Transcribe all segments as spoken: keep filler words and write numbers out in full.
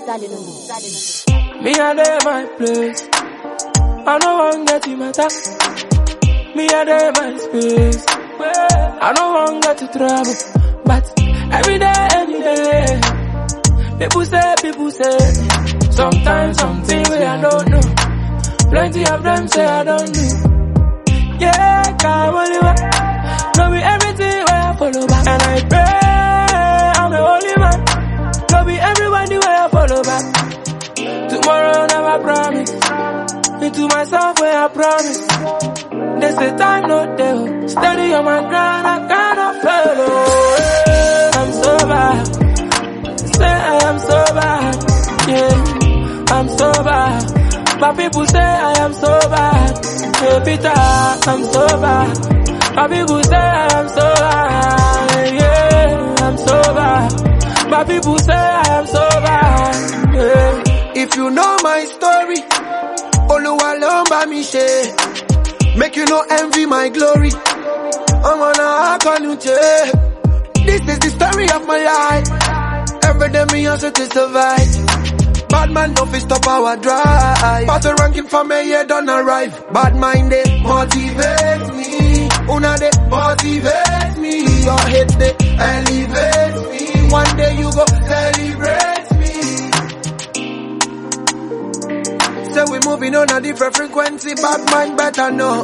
Me a day my place. I no want get you matter. Me a day my space. I no want get you trouble. But every day, any day, people say, people say. Sometimes something where I don't know. Plenty of them say I don't do. Yeah, can't believe it. No be everything where I follow back. And I pray I'm the only man. No be everybody where I follow back. Tomorrow never promise. Into myself where I promise. They say time no tell. Steady on my grind, I cannot fail. Oh, I'm so bad. Say I am so bad. Yeah, I'm so bad. But people say I am so bad. Hey Peter, I'm so bad. But people say I am so bad. Yeah, I'm so bad. But people say I am so bad. Yeah. If you know my story, Oluwa lomba mi she. Make you no envy my glory. I'm gonna call you check. This is the story of my life. Every day me hustle to survive. Bad man don't fit stop our drive. Pass the ranking for me, yeah, don't arrive. Bad mind they motivate me. Una they motivate me. Your head they elevate me. One day you go celebrate me. Say we moving on a different frequency. Bad mind better know.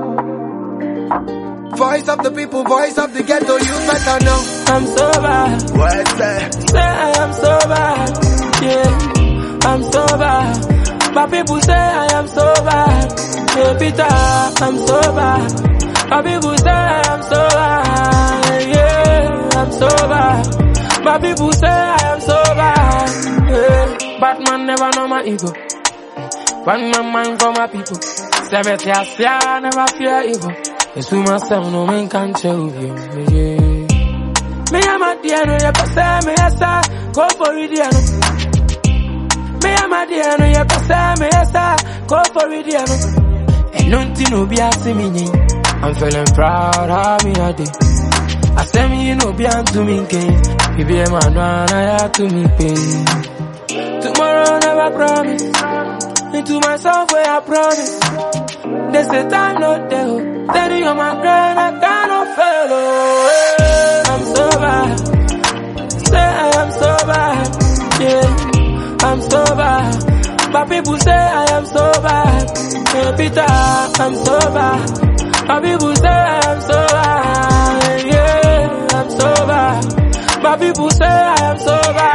Voice of the people, voice of the ghetto, you better know. I'm so bad. What's that? Say I am so bad. Yeah, I'm so bad. But people say I am so bad. Hey Peter, I'm so bad. But people say I am so bad. Yeah, I'm so bad. But people say I am so bad. Yeah. Batman never know my ego. One man man for my people. Seventh year, I never fear evil. It's who myself, no man can tell you. Yeah. Me am a diano, ya pasa, me asa, go for it, diano. Me am a diano, ya pasa, me asa, go for it, diano. And nothing no be asking me. I'm feeling proud of me a day. I say me, you know, be to me, game. You be a man, man, I have to me pain. Tomorrow never promise. Into myself where I promise. They say time no tell. Steady on my grind, I cannot fail. Oh, I'm so bad. Say I am so bad. Yeah, I'm so bad. But people say I am so bad. Hey Peter, I'm so bad. But people say I am so bad. Yeah, I'm so bad. But people say I am so bad.